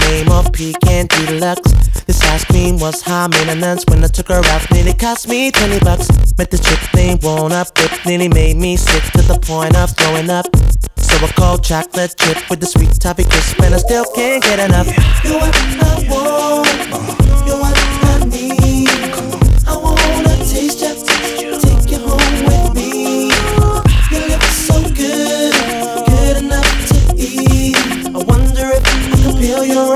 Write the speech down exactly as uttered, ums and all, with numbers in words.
name of Pecan Deluxe. This ice cream was high maintenance. When I took her out, nearly cost me twenty bucks. Met the chick named Won't Up, it nearly made me sick to the point of throwing up. So I called chocolate chip with the sweet toffee crisp, and I still can't get enough. You are